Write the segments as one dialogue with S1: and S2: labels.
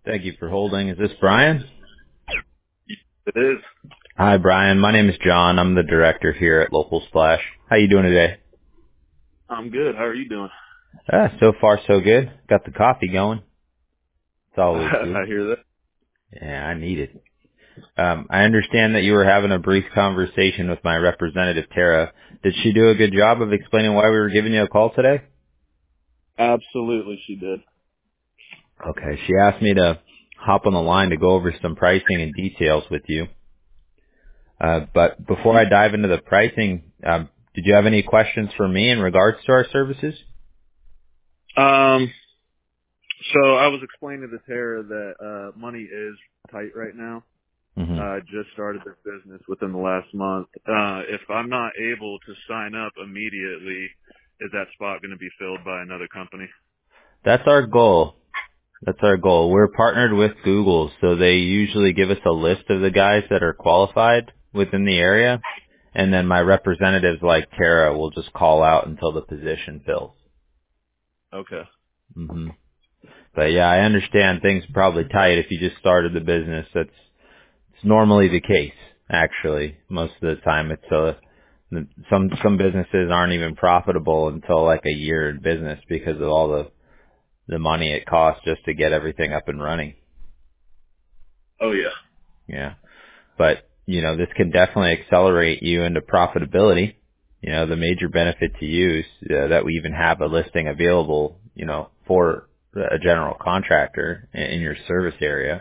S1: Thank you for holding. Is this Brian?
S2: It is.
S1: Hi, Brian. My name is John. I'm the director here at Local Splash. How you doing today?
S2: I'm good. How are you doing?
S1: So far so good. Got the coffee going. It's always good.
S2: I hear that.
S1: Yeah, I need it. I understand that you were having a brief conversation with my representative, Tara. Did she do a good job of explaining why we were giving you a call today?
S2: Absolutely, she did.
S1: Okay. She asked me to hop on the line to go over some pricing and details with you. But before I dive into the pricing, did you have any questions for me in regards to our services?
S2: Um, so I was explaining to Tara that money is tight right now.
S1: Mm-hmm.
S2: I just started this business within the last month. If I'm not able to sign up immediately, is that spot going to be filled by another company?
S1: That's our goal. That's our goal. We're partnered with Google, so they usually give us a list of the guys that are qualified within the area, and then my representatives like Tara will just call out until the position fills.
S2: Okay.
S1: hmm But yeah, I understand things are probably tight if you just started the business. It's normally the case, actually. Most of the time, some businesses aren't even profitable until like a year in business because of all the money it costs just to get everything up and running.
S2: Oh, yeah.
S1: Yeah. But, this can definitely accelerate you into profitability. The major benefit to you is that we even have a listing available, for a general contractor in your service area.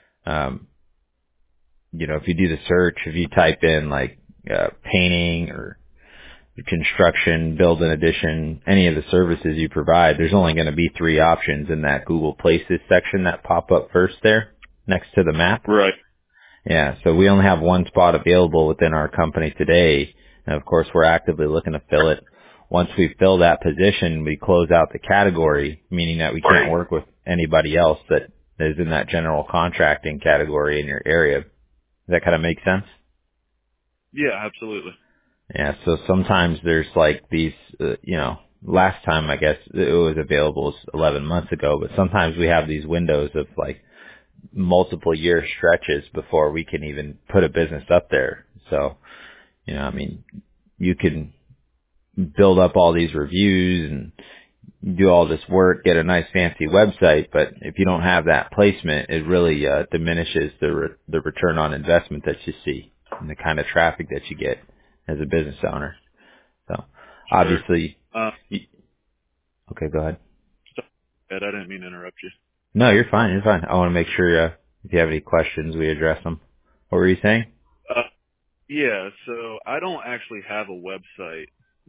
S1: If you do the search, if you type in like painting or construction, build an addition, any of the services you provide, there's only going to be 3 options in that Google Places section that pop up first there next to the map.
S2: Right.
S1: Yeah, so we only have one spot available within our company today, and of course we're actively looking to fill it. Once we fill that position, we close out the category, meaning that we can't work with anybody else that is in that general contracting category in your area. Does that kind of make sense?
S2: Yeah, absolutely.
S1: Yeah, so sometimes there's like these, last time I guess it was available was 11 months ago, but sometimes we have these windows of like multiple year stretches before we can even put a business up there. So, you can build up all these reviews and do all this work, get a nice fancy website, but if you don't have that placement, it really diminishes the return on investment that you see and the kind of traffic that you get as a business owner. So,
S2: Sure.
S1: obviously, okay, go ahead.
S2: Ed, I didn't mean to interrupt you.
S1: No, you're fine. You're fine. I want to make sure if you have any questions, we address them. What were you saying?
S2: Yeah, so I don't actually have a website.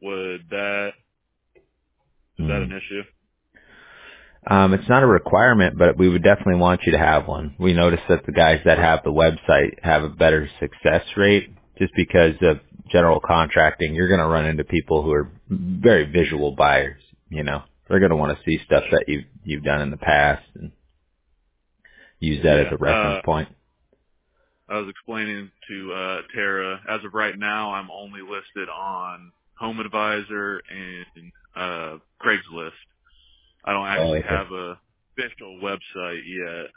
S2: Is that an issue?
S1: It's not a requirement, but we would definitely want you to have one. We noticed that the guys that have the website have a better success rate just because of general contracting. You're going to run into people who are very visual buyers, They're going to want to see stuff that you've done in the past and use that as
S2: Yeah.
S1: a reference point.
S2: I was explaining to Tara, as of right now, I'm only listed on Home Advisor and Craigslist. I don't
S1: Oh,
S2: actually
S1: okay.
S2: have a official website yet.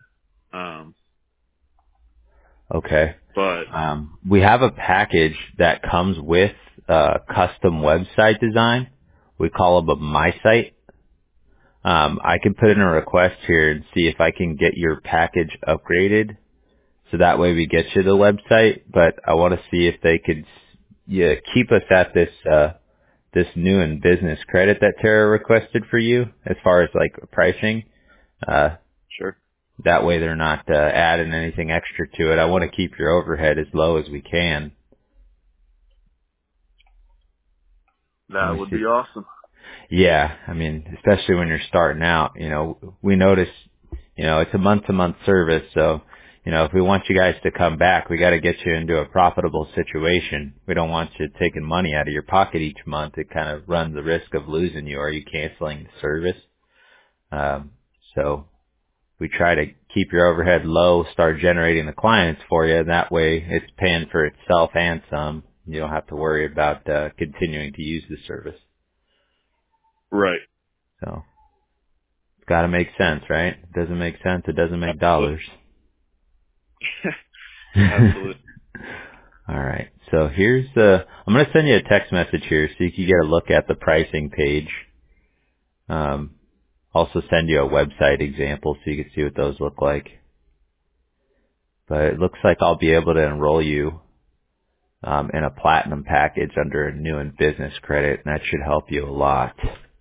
S1: Okay.
S2: But
S1: We have a package that comes with custom website design. We call it a My Site. I can put in a request here and see if I can get your package upgraded, so that way we get you the website. But I want to see if they could, keep us at this new and business credit that Tara requested for you, as far as like pricing.
S2: sure,
S1: That way they're not adding anything extra to it. I want to keep your overhead as low as we can. Let
S2: that
S1: me
S2: would
S1: see.
S2: be awesome.
S1: Yeah, especially when you're starting out, we notice, it's a month-to-month service, so, if we want you guys to come back, we got to get you into a profitable situation. We don't want you taking money out of your pocket each month. It kind of runs the risk of losing you or you canceling the service. So we try to keep your overhead low, start generating the clients for you, and that way it's paying for itself and some. You don't have to worry about continuing to use the service.
S2: Right.
S1: So it's got to make sense, right? It doesn't make sense. It doesn't make dollars.
S2: Absolutely.
S1: All right. So here's I'm going to send you a text message here so you can get a look at the pricing page. Also send you a website example so you can see what those look like. But it looks like I'll be able to enroll you in a platinum package under a new and business credit, and that should help you a lot.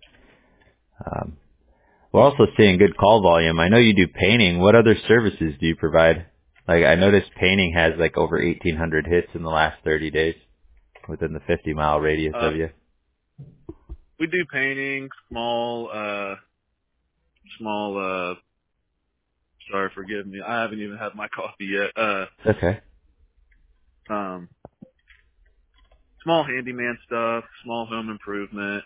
S1: We're also seeing good call volume. I know you do painting. What other services do you provide? Like, I noticed painting has like over 1,800 hits in the last 30 days within the 50-mile radius of you.
S2: We do painting, small, sorry, forgive me. I haven't even had my coffee yet.
S1: Okay.
S2: Small handyman stuff, small home improvement.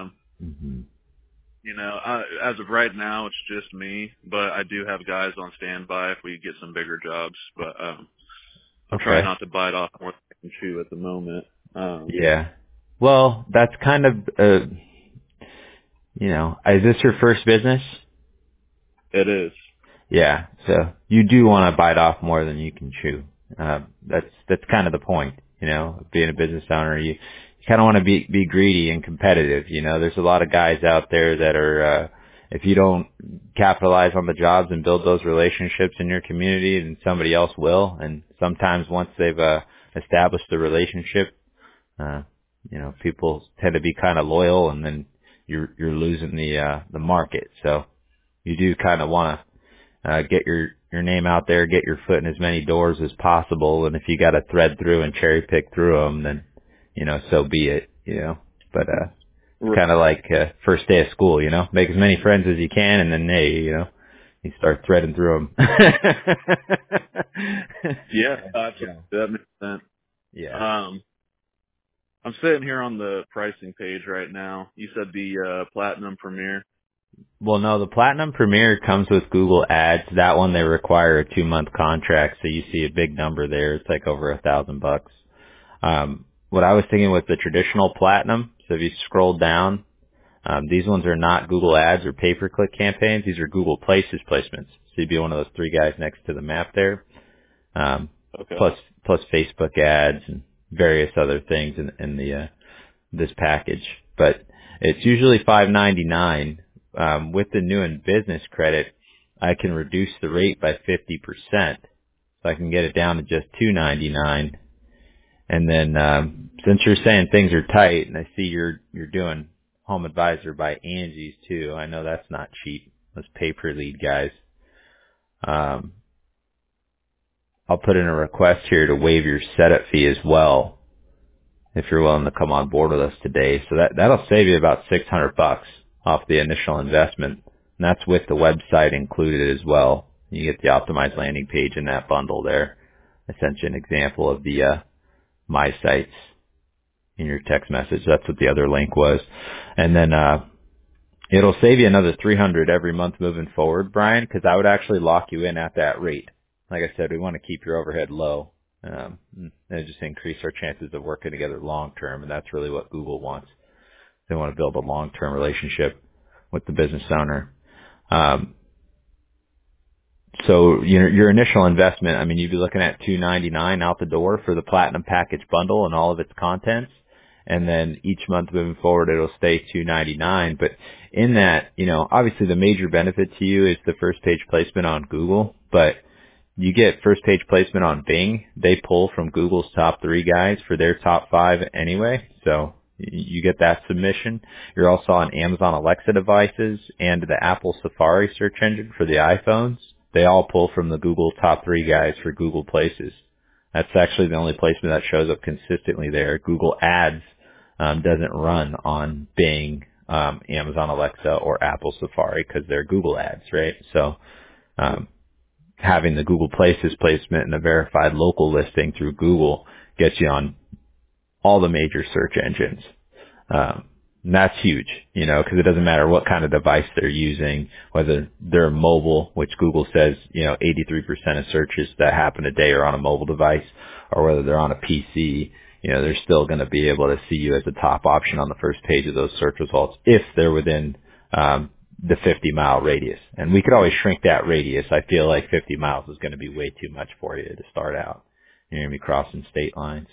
S2: You know, as of right now, it's just me, but I do have guys on standby if we get some bigger jobs. But I'm trying not to bite off more than I can chew at the moment.
S1: Yeah. Well, that's kind of, you know, is this your first business?
S2: It is.
S1: Yeah. So you do want to bite off more than you can chew. That's kind of the point, you know, of being a business owner. You kind of want to be greedy and competitive. You know, there's a lot of guys out there that are, if you don't capitalize on the jobs and build those relationships in your community, then somebody else will. And sometimes once they've, established the relationship, you know, people tend to be kind of loyal, and then you're losing the market. So you do kind of want to, get your name out there, get your foot in as many doors as possible. And if you got to thread through and cherry pick through them, then, you know, so be it, you know, but, it's kind of like, first day of school, you know, make as many friends as you can, and then, hey, you know, you start threading through them.
S2: Yeah, that makes sense.
S1: Yeah.
S2: I'm sitting here on the pricing page right now. You said the Platinum Premier.
S1: Well, no, the Platinum Premier comes with Google Ads. That one, they require a 2-month contract, so you see a big number there. It's like over $1,000. What I was thinking was the traditional Platinum. So if you scroll down, these ones are not Google Ads or pay-per-click campaigns. These are Google Places placements. So you'd be one of those 3 guys next to the map there.
S2: Okay.
S1: Plus Facebook ads and various other things in the this package. But it's usually $5.99. With the new and business credit, I can reduce the rate by 50%. So I can get it down to just $2.99. And then, since you're saying things are tight, and I see you're doing Home Advisor by Angie's too, I know that's not cheap. Those pay-per-lead guys. I'll put in a request here to waive your setup fee as well, if you're willing to come on board with us today. So that'll save you about $600 off the initial investment. And that's with the website included as well. You get the optimized landing page in that bundle there. I sent you an example of the, My Sites in your text message. That's what the other link was. And then, it'll save you another $300 every month moving forward, Brian, because I would actually lock you in at that rate. Like I said, we want to keep your overhead low. And just increase our chances of working together long term, and that's really what Google wants. They want to build a long term relationship with the business owner. So your initial investment, I mean, you'd be looking at $299 out the door for the Platinum Package bundle and all of its contents, and then each month moving forward it'll stay $299. But in that, you know, obviously the major benefit to you is the first page placement on Google, but you get first page placement on Bing. They pull from Google's top 3 guys for their top 5 anyway. So you get that submission. You're also on Amazon Alexa devices and the Apple Safari search engine for the iPhones. They all pull from the Google top 3 guys for Google Places. That's actually the only placement that shows up consistently there. Google Ads doesn't run on Bing, Amazon Alexa, or Apple Safari because they're Google Ads, right? So having the Google Places placement and a verified local listing through Google gets you on all the major search engines. And that's huge, you know, because it doesn't matter what kind of device they're using, whether they're mobile, which Google says, you know, 83% of searches that happen a day are on a mobile device, or whether they're on a PC, you know, they're still going to be able to see you as a top option on the first page of those search results if they're within the 50-mile radius. And we could always shrink that radius. I feel like 50 miles is going to be way too much for you to start out. You're going to be crossing state lines.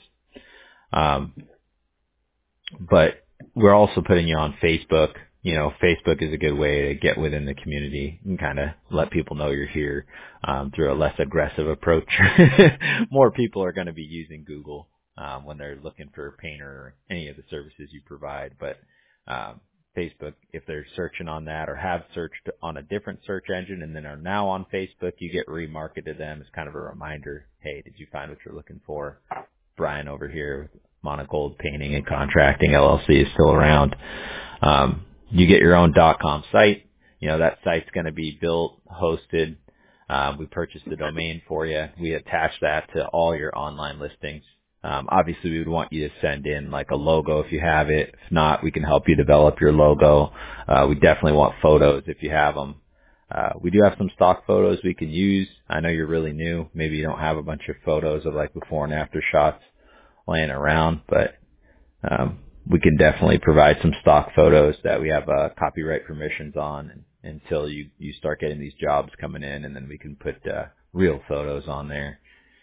S1: But we're also putting you on Facebook. You know, Facebook is a good way to get within the community and kind of let people know you're here through a less aggressive approach. More people are going to be using Google when they're looking for a painter or any of the services you provide. But Facebook, if they're searching on that or have searched on a different search engine and then are now on Facebook, you get remarketed to them as kind of a reminder. Hey, did you find what you're looking for? Brian over here with Monogold Painting and Contracting LLC is still around. You get your own .com site. You know, that site's going to be built, hosted. We purchased the domain for you. We attach that to all your online listings. Obviously, we would want you to send in like a logo if you have it. If not, we can help you develop your logo. We definitely want photos if you have them. We do have some stock photos we can use. I know you're really new. Maybe you don't have a bunch of photos of like before and after shots laying around, but we can definitely provide some stock photos that we have copyright permissions on until you start getting these jobs coming in, and then we can put real photos on there.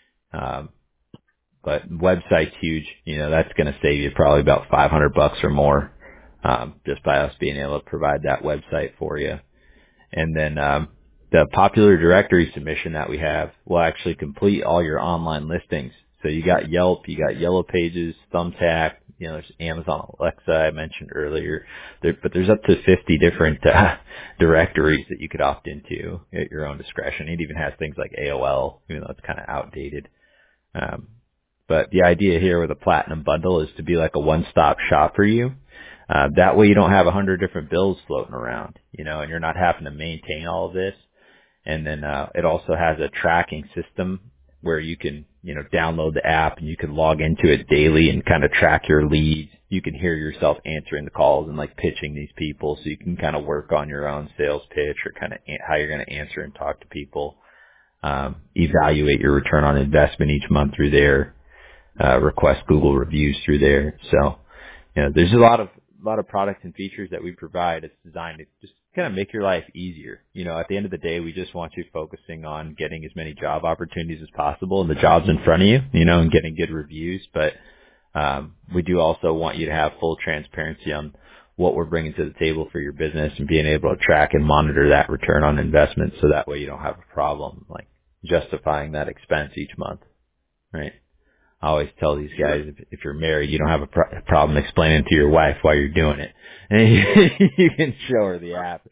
S1: But website's huge. You know, that's going to save you probably about $500 or more just by us being able to provide that website for you. And then the popular directory submission that we have will actually complete all your online listings. So you got Yelp, you got Yellow Pages, Thumbtack, you know, there's Amazon Alexa I mentioned earlier. But there's up to 50 different directories that you could opt into at your own discretion. It even has things like AOL, even though it's kind of outdated. But the idea here with a platinum bundle is to be like a one-stop shop for you. That way you don't have 100 different bills floating around, you know, and you're not having to maintain all of this. And then it also has a tracking system where you can, you know, download the app and you can log into it daily and kind of track your leads. You can hear yourself answering the calls and like pitching these people, so you can kind of work on your own sales pitch or kind of how you're going to answer and talk to people. Evaluate your return on investment each month through there. Request Google reviews through there. So, you know, there's a lot of products and features that we provide. It's designed to just kind of make your life easier. You know, at the end of the day, we just want you focusing on getting as many job opportunities as possible and the jobs in front of you, you know, and getting good reviews. But we do also want you to have full transparency on what we're bringing to the table for your business and being able to track and monitor that return on investment, so that way you don't have a problem like justifying that expense each month, right? I always tell these guys, if you're married, you don't have a problem explaining to your wife why you're doing it. And you can show her the app.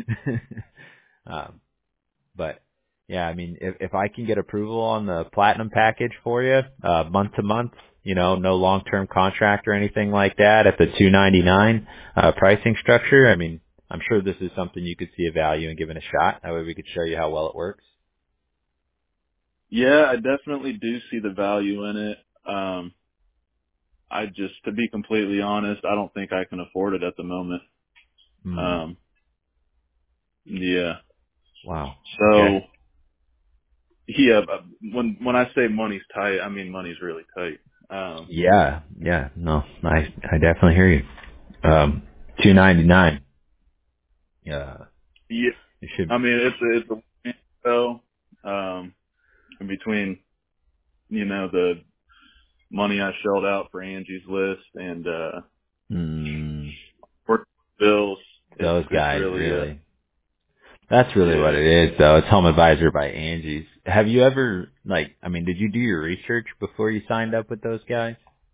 S1: But yeah, I mean, if I can get approval on the platinum package for you, month to month, you know, no long-term contract or anything like that at the $299 pricing structure, I mean, I'm sure this is something you could see a value in giving a shot. That way we could show you how well it works.
S2: Yeah, I definitely do see the value in it. To be completely honest, I don't think I can afford it at the moment. Yeah.
S1: Wow.
S2: So,
S1: okay.
S2: Yeah, when I say money's tight, I mean money's really tight.
S1: Yeah. No, I definitely hear you. $299. Yeah.
S2: Yeah.
S1: You should.
S2: I mean, it's a so, in between, you know, the money I shelled out for Angie's List and for bills.
S1: Those guys
S2: really,
S1: really. That's really what it is, though. It's Home Advisor by Angie's. Have you ever, did you do your research before you signed up with those guys?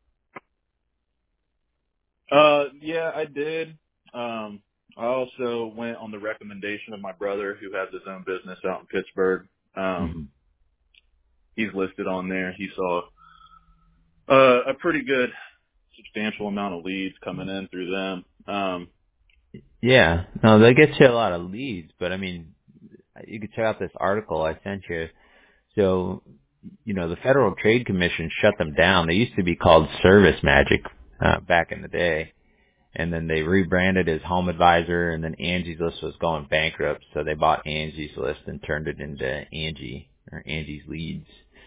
S2: Yeah, I did. I also went on the recommendation of my brother, who has his own business out in Pittsburgh. He's listed on there. He saw a pretty good, substantial amount of leads coming in through them.
S1: Yeah, no, they get you a lot of leads, but I mean, you could check out this article I sent you. So, you know, the Federal Trade Commission shut them down. They used to be called Service Magic back in the day, and then they rebranded as Home Advisor, and then Angie's List was going bankrupt, so they bought Angie's List and turned it into Angie, or Angie's Leads.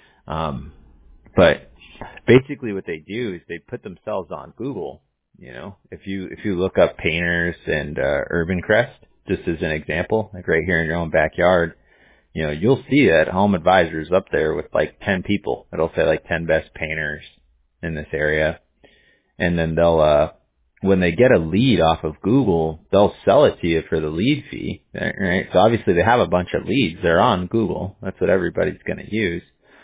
S1: But basically what they do is they put themselves on Google. You know, if you look up painters and Urban Crest, just as an example, like right here in your own backyard, you'll see that Home Advisor's up there with like 10 people. It'll say like 10 best painters in this area. And then they'll, when they get a lead off of Google, they'll sell it to you for the lead fee, right? So obviously they have a bunch of leads. They're on Google. That's what everybody's going to use.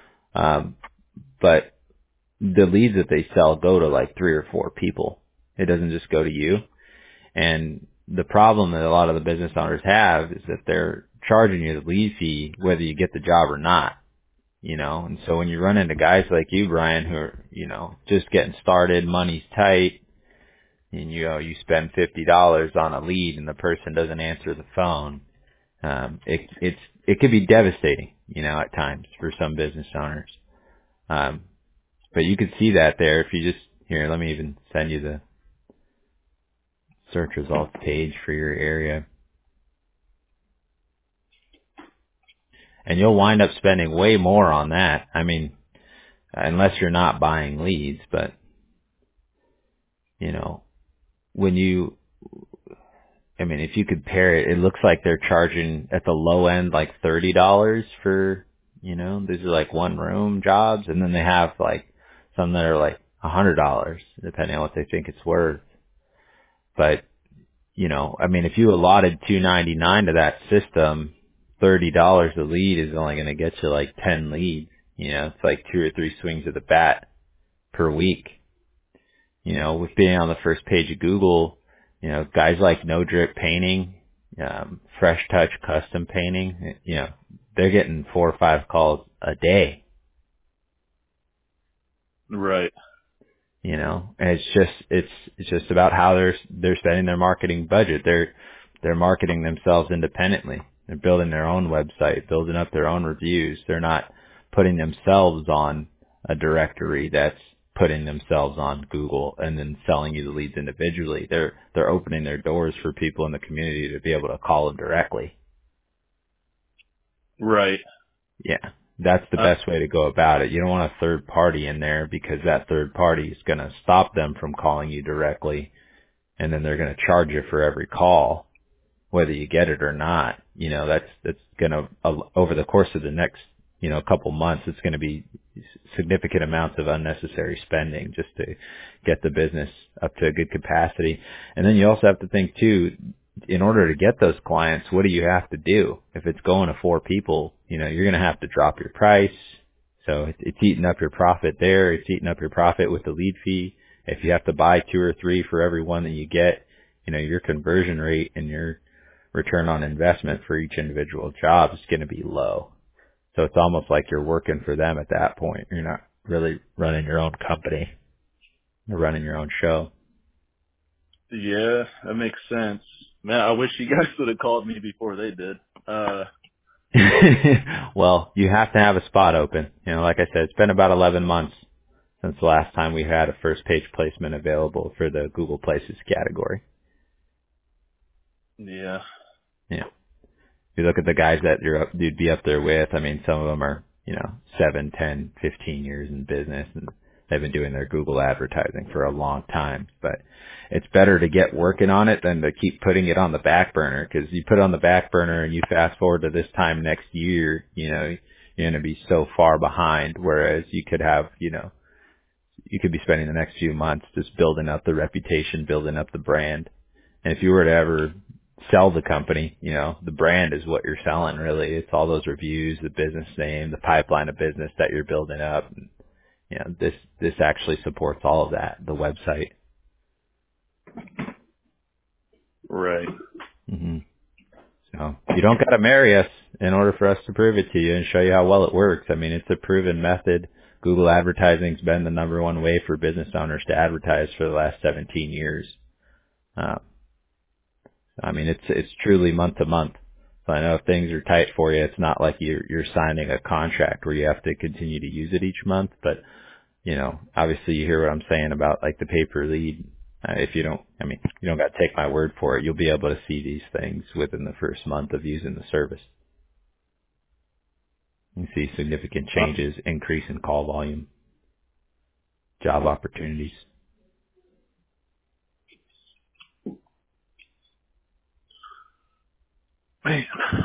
S1: But the leads that they sell go to like 3 or 4 people. It doesn't just go to you. And the problem that a lot of the business owners have is that they're charging you the lead fee whether you get the job or not, and so when you run into guys like you, Brian, who are, just getting started, money's tight, and you spend $50 on a lead and the person doesn't answer the phone, it could be devastating, at times for some business owners. But you could see that there if you just, here, let me even send you the search results page for your area. And you'll wind up spending way more on that. I mean, unless you're not buying leads, but, if you compare it, it looks like they're charging at the low end like $30 for, these are like one room jobs. And then they have like some that are like $100, depending on what they think it's worth. But, if you allotted $299 to that system, $30 a lead is only going to get you like 10 leads. It's like 2 or 3 swings of the bat per week. With being on the first page of Google, guys like No Drip Painting, Fresh Touch Custom Painting, they're getting 4 or 5 calls a day.
S2: Right.
S1: And it's just about how they're spending their marketing budget. They're marketing themselves independently. They're building their own website, building up their own reviews. They're not putting themselves on a directory that's putting themselves on Google and then selling you the leads individually. They're opening their doors for people in the community to be able to call them directly.
S2: Right.
S1: Yeah. That's the best way to go about it. You don't want a third party in there because that third party is going to stop them from calling you directly, and then they're going to charge you for every call, whether you get it or not. That's going to, over the course of the next, couple months, it's going to be significant amounts of unnecessary spending just to get the business up to a good capacity. And then you also have to think too, in order to get those clients, what do you have to do? If it's going to 4 people, you're going to have to drop your price. So it's eating up your profit there. It's eating up your profit with the lead fee. If you have to buy 2 or 3 for every one that you get, your conversion rate and your return on investment for each individual job is going to be low. So it's almost like you're working for them at that point. You're not really running your own company. You're running your own show.
S2: Yeah, that makes sense. Man, I wish you guys would have called me before they did.
S1: Well, you have to have a spot open. Like I said, it's been about 11 months since the last time we had a first page placement available for the Google Places category.
S2: Yeah.
S1: Yeah. If you look at the guys that you'd be up there with, some of them are, 7, 10, 15 years in business, and they've been doing their Google advertising for a long time. But it's better to get working on it than to keep putting it on the back burner, because you put it on the back burner and you fast forward to this time next year, you're going to be so far behind. Whereas you could have, you could be spending the next few months just building up the reputation, building up the brand. And if you were to ever sell the company, the brand is what you're selling, really. It's all those reviews, the business name, the pipeline of business that you're building up. And, this actually supports all of that, the website.
S2: Right.
S1: Mm-hmm. So you don't got to marry us in order for us to prove it to you and show you how well it works. It's a proven method. Google advertising's been the number one way for business owners to advertise for the last 17 years. It's truly month to month. So I know if things are tight for you, it's not like you're signing a contract where you have to continue to use it each month. But, obviously you hear what I'm saying about like the pay per lead. If you don't, you don't got to take my word for it. You'll be able to see these things within the first month of using the service. You see significant changes, increase in call volume, job opportunities.
S2: Man.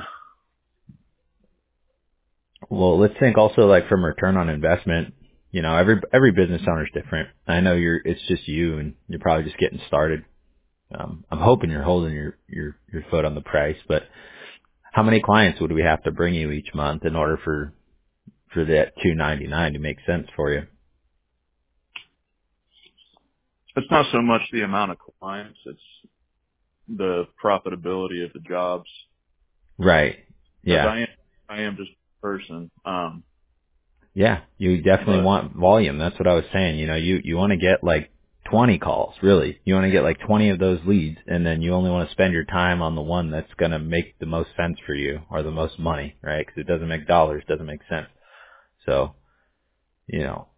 S1: Well, let's think also like from return on investment. You know, every business owner is different. I know it's just you and you're probably just getting started. I'm hoping you're holding your foot on the price, but how many clients would we have to bring you each month in order for that $299 to make sense for you?
S2: It's not so much the amount of clients, it's the profitability of the jobs.
S1: Right.
S2: Because
S1: Yeah.
S2: I am just a person.
S1: Yeah. You definitely
S2: But
S1: want volume. That's what I was saying. You know, you want to get like 20 calls, really. You want to get like 20 of those leads, and then you only want to spend your time on the one that's going to make the most sense for you or the most money, right? Because it doesn't make dollars, doesn't make sense. So, you know,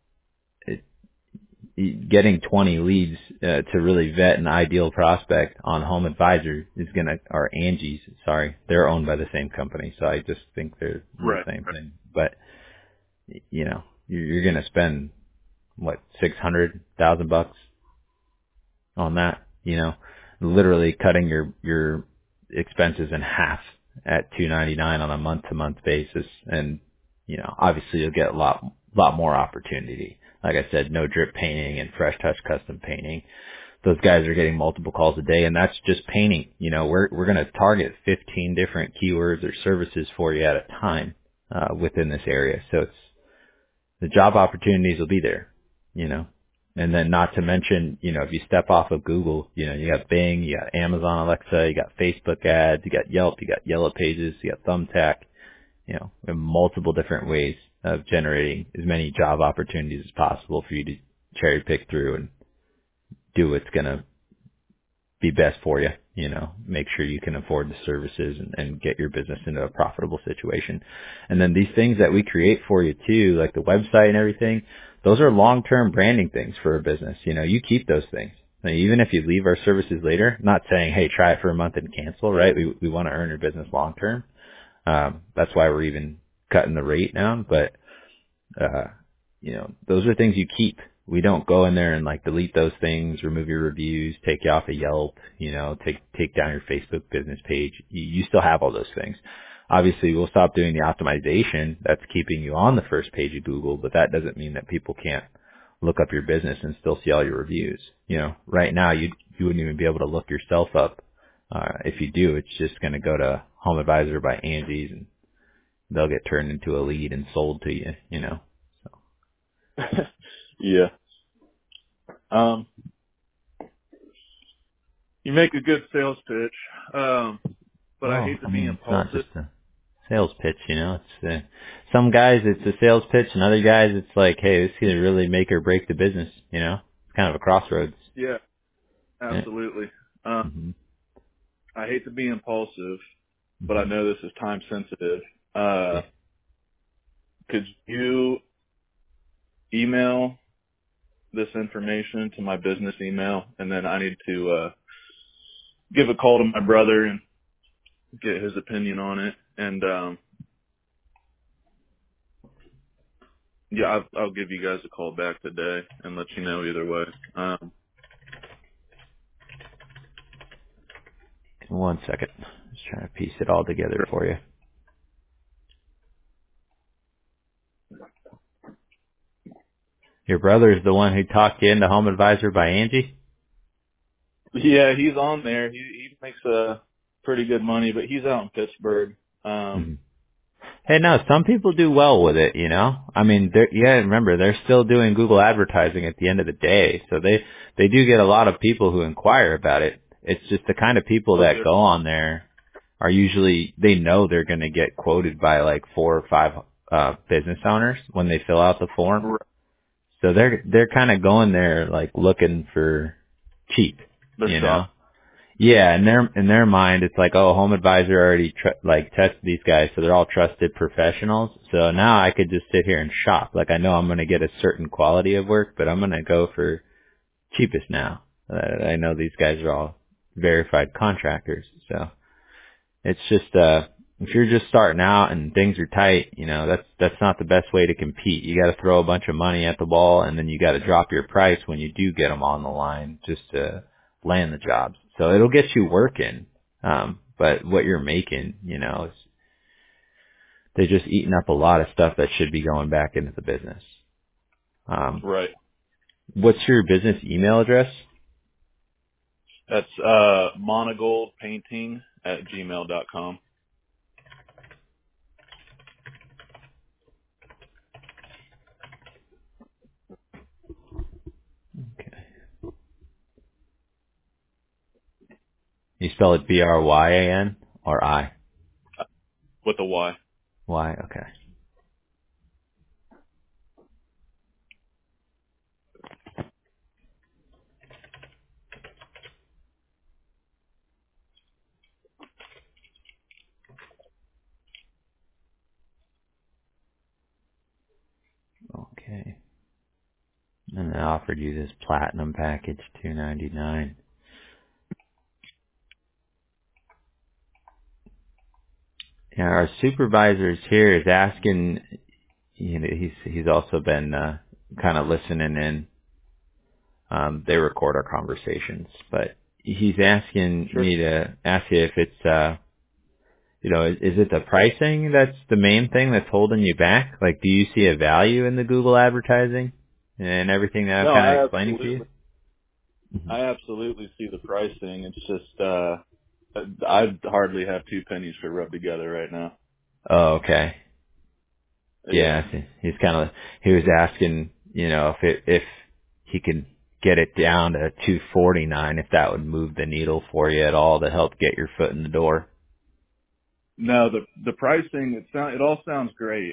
S1: getting 20 leads to really vet an ideal prospect on Home Advisor is going to, or Angie's, sorry, they're owned by the same company. So I just think they're the
S2: right.
S1: same thing. But, you know, you're going to spend what, $600,000 on that, you know, literally cutting your expenses in half at $299 on a month to month basis. And, you know, obviously you'll get a lot more opportunity. Like I said, no drip painting and fresh touch custom painting. Those guys are getting multiple calls a day, and that's just painting. You know, we're going to target 15 different keywords or services for you at a time, within this area. So the job opportunities will be there, you know. And then not to mention, you know, if you step off of Google, you know, you got Bing, you got Amazon Alexa, you got Facebook ads, you got Yelp, you got Yellow Pages, you got Thumbtack, you know, and multiple different ways of generating as many job opportunities as possible for you to cherry pick through and do what's going to be best for you, you know, make sure you can afford the services and get your business into a profitable situation. And then these things that we create for you too, like the website and everything, those are long-term branding things for a business. You know, you keep those things. Now, even if you leave our services later, not saying, hey, try it for a month and cancel, right? We want to earn your business long-term. That's why we're even cutting the rate down, but you know, those are things you keep. We don't go in there and like delete those things, remove your reviews, take you off of Yelp, you know, take down your Facebook business page. You still have all those things. Obviously, we'll stop doing the optimization that's keeping you on the first page of Google, but that doesn't mean that people can't look up your business and still see all your reviews. You know, right now you wouldn't even be able to look yourself up. If you do, it's just going to go to Home Advisor by Angie's and they'll get turned into a lead and sold to you, you know.
S2: Yeah. You make a good sales pitch. But I
S1: Well,
S2: hate to
S1: I
S2: be
S1: mean, it's not
S2: impulsive.
S1: just a sales pitch, you know. It's some guys it's a sales pitch, and other guys it's like, hey, this could really make or break the business, you know. It's kind of a crossroads.
S2: Yeah,
S1: Yeah.
S2: absolutely.
S1: hmm
S2: I hate to be impulsive, but I
S1: hmm
S2: know this is time sensitive.
S1: Yeah.
S2: Could you email this information to my business email, and then I need to give a call to my brother and get his opinion on it. And yeah, I'll give you guys a call back today and let you know either way.
S1: One second. Just trying to piece it all together for you. Your brother is the one who talked you into Home Advisor by Angie?
S2: Yeah, he's on there. He makes pretty good money, but he's out in Pittsburgh.
S1: hmm Hey, no, some people do well with it, you know? I mean, you gotta remember, they're still doing Google advertising at the end of the day, so they do get a lot of people who inquire about it. It's just the kind of people
S2: Oh,
S1: that go on there are usually, they know they're gonna get quoted by like 4 or 5, business owners when they fill out the form. So they're kind of going there like looking for cheap,
S2: the
S1: you know?
S2: shop.
S1: Yeah, in their mind, it's like, oh, Home Advisor already tested these guys, so they're all trusted professionals. So now I could just sit here and shop. Like I know I'm going to get a certain quality of work, but I'm going to go for cheapest now. I know these guys are all verified contractors, so it's just if you're just starting out and things are tight, you know, that's not the best way to compete. You got to throw a bunch of money at the wall, and then you got to drop your price when you do get them on the line just to land the jobs. So it'll get you working, but what you're making, they're just eating up a lot of stuff that should be going back into the business.
S2: Right.
S1: What's your business email address?
S2: That's monogoldpainting@gmail.com.
S1: Okay. You spell it Bryan or I?
S2: With a Y.
S1: Y, okay. Okay. And I offered you this platinum package, $299. Yeah, our supervisors here is asking, he's also been kind of listening in. They record our conversations, but he's asking
S2: Sure.
S1: me to ask you if it's, is it the pricing that's the main thing that's holding you back? Like, do you see a value in the Google advertising and everything that I'm
S2: No,
S1: kind of explaining to you?
S2: I absolutely see the pricing. It's just, I hardly have two pennies to rub together right now.
S1: Oh, okay.
S2: Yeah.
S1: Yeah, he was asking, if he could get it down to 249, if that would move the needle for you at all to help get your foot in the door.
S2: No, the pricing, it all sounds great.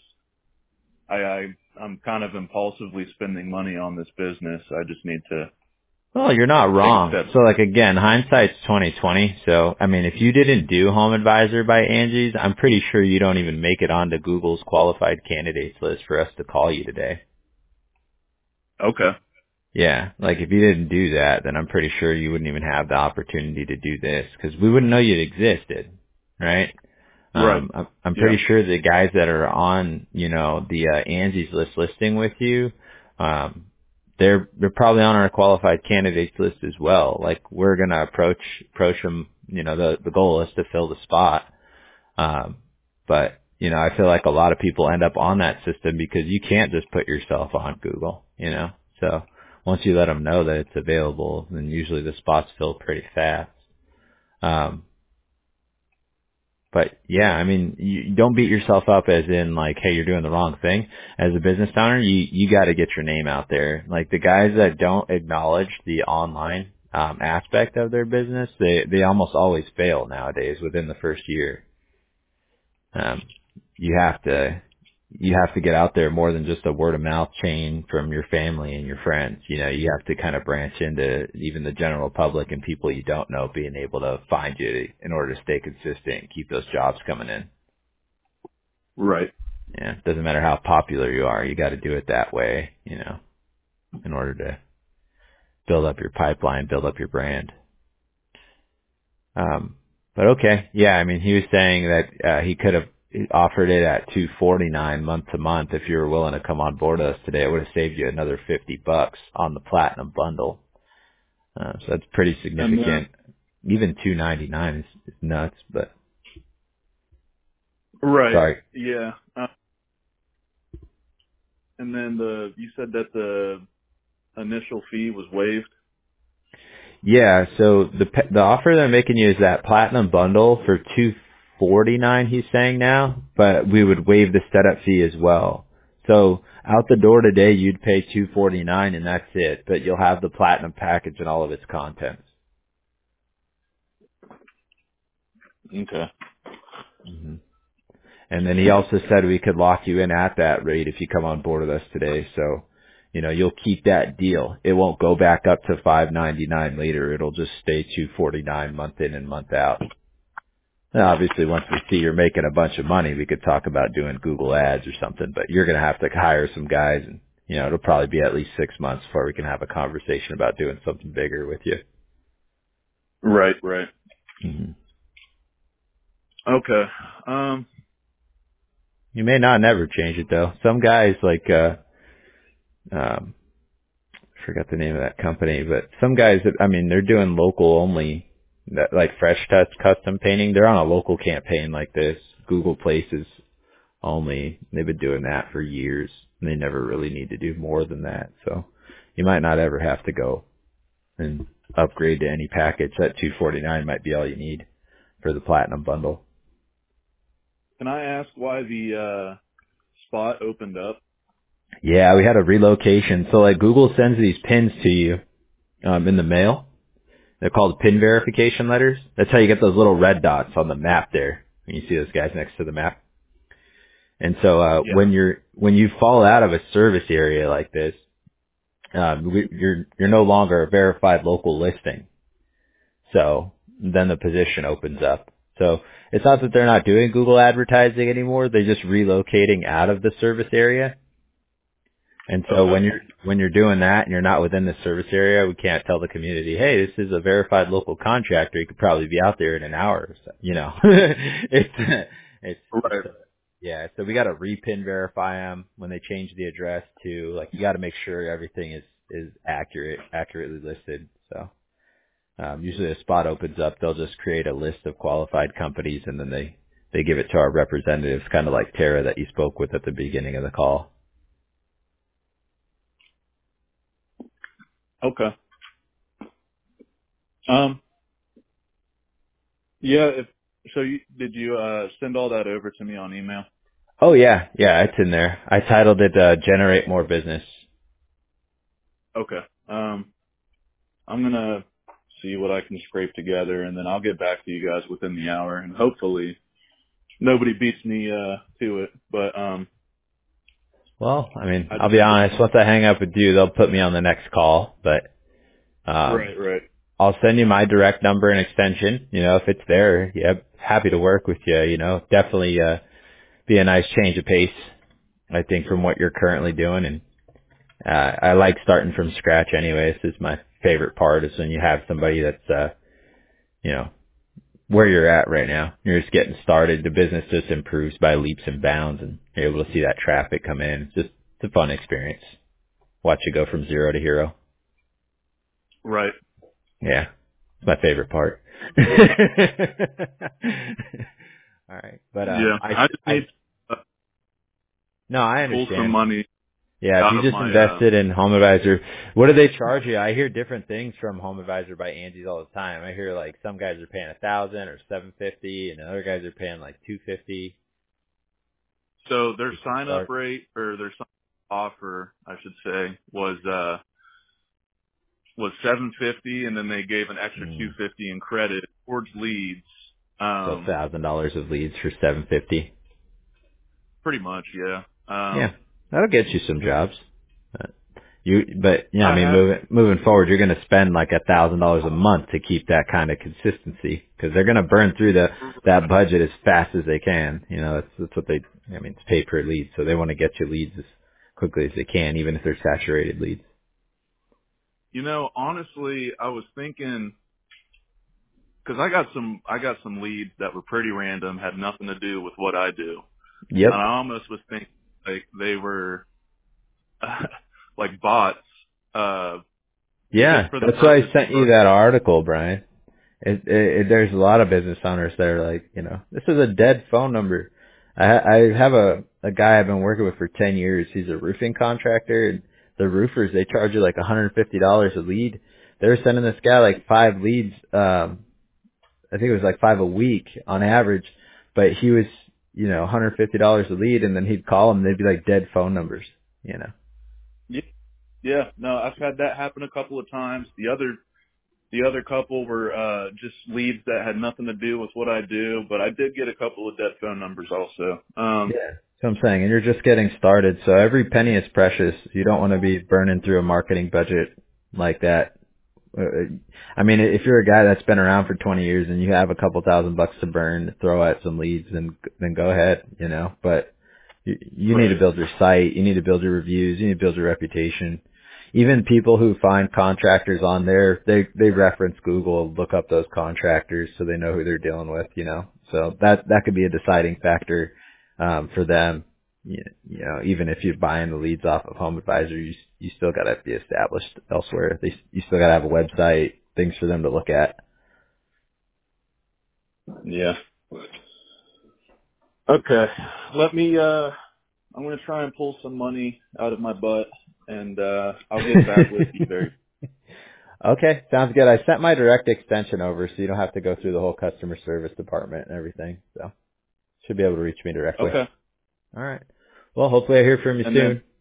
S2: I'm kind of impulsively spending money on this business. I just need to
S1: Well, you're not
S2: take a
S1: wrong.
S2: step.
S1: So like again, hindsight's 2020. So I mean, if you didn't do Home Advisor by Angie's, I'm pretty sure you don't even make it onto Google's qualified candidates list for us to call you today.
S2: Okay.
S1: Yeah, like if you didn't do that, then I'm pretty sure you wouldn't even have the opportunity to do this because we wouldn't know you existed, right?
S2: Right.
S1: I'm
S2: Yeah.
S1: pretty sure the guys that are on, the Angie's List listing with you, they're probably on our qualified candidates list as well. Like we're gonna approach them. The goal is to fill the spot. But I feel like a lot of people end up on that system because you can't just put yourself on Google. So once you let them know that it's available, then usually the spots fill pretty fast. But yeah, I mean, you don't beat yourself up as in like, hey, you're doing the wrong thing. As a business owner, you got to get your name out there. Like the guys that don't acknowledge the online aspect of their business, they almost always fail nowadays within the first year. Um, you have to get out there more than just a word of mouth chain from your family and your friends. You have to kind of branch into even the general public and people you don't know being able to find you in order to stay consistent and keep those jobs coming in.
S2: Right.
S1: Yeah. It doesn't matter how popular you are. You got to do it that way, in order to build up your pipeline, build up your brand. But okay. Yeah. I mean, he was saying that, he could have offered it at $249 month to month. If you were willing to come on board with us today, it would have saved you another $50 on the platinum bundle. So that's pretty
S2: And then,
S1: significant. Even $299 is nuts, but
S2: right.
S1: sorry.
S2: Yeah. And then you said that the initial fee was waived.
S1: Yeah, so the offer they're making you is that platinum bundle for $249. He's saying now, but we would waive the setup fee as well. So out the door today, you'd pay $249, and that's it. But you'll have the platinum package and all of its contents.
S2: Okay.
S1: hmm And then he also said we could lock you in at that rate if you come on board with us today. So, you'll keep that deal. It won't go back up to $599 later. It'll just stay $249 month in and month out. Now, obviously, once we see you're making a bunch of money, we could talk about doing Google ads or something, but you're going to have to hire some guys and, it'll probably be at least 6 months before we can have a conversation about doing something bigger with you.
S2: Right. Right.
S1: hmm
S2: Okay.
S1: You may not never change it though. Some guys like, I forgot the name of that company, but some guys, they're doing local only, that, like Fresh Touch Custom Painting, they're on a local campaign like this, Google Places only. They've been doing that for years, and they never really need to do more than that. So you might not ever have to go and upgrade to any package. That $249 might be all you need for the Platinum bundle.
S2: Can I ask why the spot opened up?
S1: Yeah, we had a relocation. So like Google sends these pins to you in the mail. They're called pin verification letters. That's how you get those little red dots on the map there. When you see those guys next to the map. And so
S2: Yeah.
S1: when you fall out of a service area like this, you're no longer a verified local listing. So then the position opens up. So it's not that they're not doing Google advertising anymore. They're just relocating out of the service area. And so
S2: Okay.
S1: when you're doing that and you're not within the service area, we can't tell the community, hey, this is a verified local contractor. You could probably be out there in an hour or so, you know. it's
S2: Right.
S1: yeah, so we got to repin verify them when they change the address to, like, you got to make sure everything is accurately listed. So usually a spot opens up, they'll just create a list of qualified companies and then they give it to our representatives, kind of like Tara that you spoke with at the beginning of the call.
S2: Okay. Yeah. Did you send all that over to me on email?
S1: Oh yeah, it's in there. I titled it Generate More Business.
S2: Okay. I'm gonna see what I can scrape together, and then I'll get back to you guys within the hour, and hopefully nobody beats me to it. But
S1: Well, I mean,
S2: I
S1: I'll
S2: just
S1: be honest, once I hang up with you, they'll put me on the next call, but
S2: right.
S1: I'll send you my direct number and extension. You know, if it's there, yeah, happy to work with you. You know, definitely be a nice change of pace, I think, from what you're currently doing. And I like starting from scratch anyway. This is my favorite part, is when you have somebody that's, you know, where you're at right now. You're just getting started. The business just improves by leaps and bounds, and you're able to see that traffic come in. It's a fun experience. Watch it go from zero to hero.
S2: Right.
S1: Yeah. It's my favorite part. All right. But,
S2: Yeah. I just need to
S1: no, I
S2: pull some
S1: understand.
S2: money
S1: Yeah, if
S2: out
S1: you
S2: of
S1: just
S2: my.
S1: invested in Home Advisor, what do they charge you? I hear different things from Home Advisor by Angie's all the time. I hear like some guys are paying 1,000 or 750, and other guys are paying like 250
S2: So their
S1: to
S2: sign up
S1: start.
S2: rate, or their sign offer, I should say, was $750, and then they gave an extra $250 in credit towards leads.
S1: So $1,000 of leads for 750.
S2: Pretty much, yeah.
S1: Yeah, that'll get you some jobs. But yeah, I
S2: I
S1: mean,
S2: have.
S1: moving forward, you're going to spend like $1,000 a month to keep that kind of consistency, because they're going to burn through that budget as fast as they can. You know, that's what they. I mean, it's pay per lead, so they want to get you leads as quickly as they can, even if they're saturated leads.
S2: Honestly, I was thinking, because I got some leads that were pretty random, had nothing to do with what I do, and
S1: Yep.
S2: I almost was thinking like they were like bots, just
S1: Yeah,
S2: for the
S1: that's why
S2: purpose
S1: I sent
S2: of.
S1: you that article, Brian. There's a lot of business owners that are like, you know, this is a dead phone number. I have a guy I've been working with for 10 years. He's a roofing contractor, and the roofers, they charge you like $150 a lead. They were sending this guy like 5 leads, I think it was like 5 a week on average, but he was, you know, $150 a lead, and then he'd call them, and they'd be like dead phone numbers, you know.
S2: Yeah, no, I've had that happen a couple of times. The other couple were just leads that had nothing to do with what I do, but I did get a couple of dead phone numbers also.
S1: Yeah. So I'm saying, and you're just getting started, so every penny is precious. You don't want to be burning through a marketing budget like that. I mean, if you're a guy that's been around for 20 years and you have a couple $1,000 to burn to throw at some leads, then go ahead, you know. But you need to
S2: Right.
S1: build your site, you need to build your reviews, you need to build your reputation. Even people who find contractors on there, they reference Google, look up those contractors so they know who they're dealing with, you know. So that could be a deciding factor for them. You know, even if you're buying the leads off of Home Advisor, you still got to be established elsewhere. You still got to have a website, things for them to look at.
S2: Yeah. Okay. Let me, I'm going to try and pull some money out of my butt, and I'll get back with you very.
S1: Okay, sounds good. I sent my direct extension over so you don't have to go through the whole customer service department and everything. So should be able to reach me directly.
S2: Okay.
S1: All right. Well, hopefully I hear from you
S2: And then
S1: soon.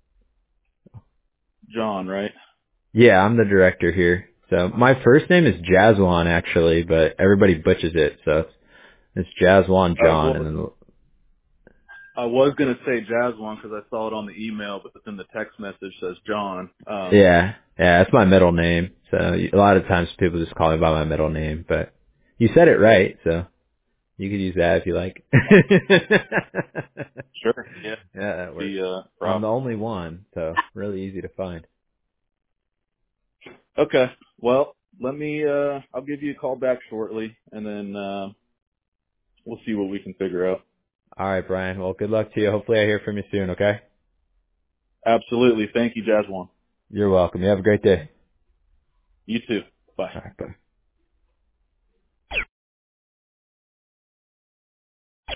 S2: John, right?
S1: Yeah, I'm the director here. So my first name is Jazwan actually, but everybody butchers it. So it's Jazwan John, and
S2: Well,
S1: then
S2: I was going to say Jazwan because I saw it on the email, but then the text message says John.
S1: yeah, that's my middle name. So a lot of times people just call me by my middle name, but you said it right, so you could use that if you like.
S2: Sure. Yeah.
S1: Yeah, that works.
S2: The
S1: I'm the
S2: problem.
S1: only one, so really easy to find.
S2: Okay. Well, let me, I'll give you a call back shortly, and then we'll see what we can figure out.
S1: All right, Brian. Well, good luck to you. Hopefully I hear from you soon, okay?
S2: Absolutely. Thank you, Jazwan.
S1: You're welcome. You have a great day.
S2: You too. Bye.
S1: All right, bye.